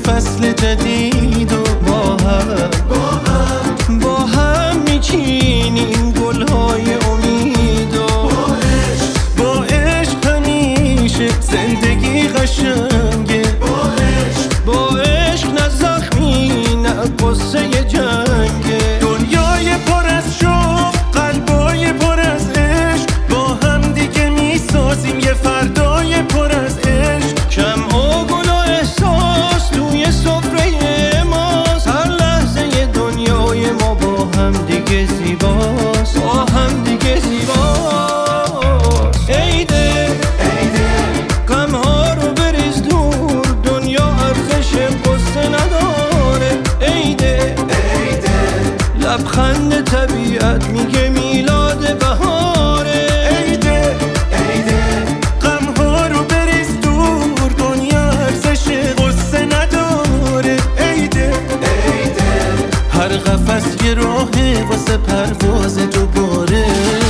فصل جدید و با هم میچینیم گلهای امید و با عشق همیشه زندگی قشنگه، با عشق نه زخمی نه قصه جنگه. دنیای پر از شوق، قلبای پر از عشق، با هم دیگه میسازیم یه فردای پر از عشق. شمع و گل و احساس توی سفره ماست، هر لحظه دنیای ما با هم دیگه زیباست، با هم دیگه زیباست. عیده غم‌ها رو بریز دور، دنیا ارزش قصه نداره. عیده لبخند طبیعت میگه میلاد بهاره. عیده غم‌ها رو بریز دور، دنیا ارزش قصه نداره. عیده هر قفس یه راهه واسه پرواز دوباره.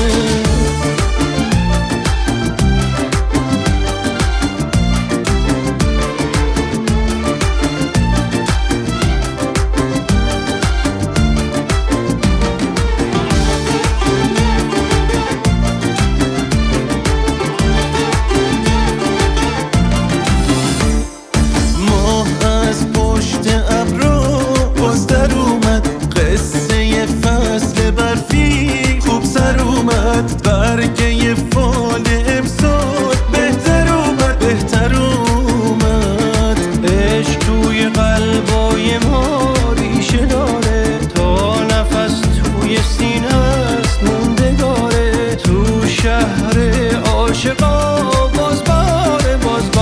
برگه فال امسال بهتر اومد. عشق توی قلبای ما ریشه داره، تا نفس توی سینه است موندگاره. تو شهر عاشقا باز بهاره.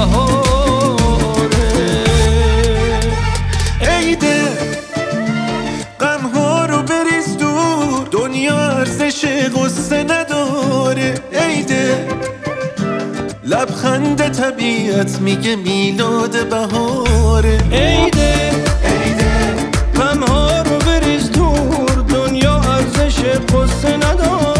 عیده غم‌ها رو بریز دور، دنیا ارزش قصه نداره. عیده لبخند طبیعت میگه میلاد بهاره. عیده غم‌ها رو بریز دور، دنیا ارزش قصه نداره.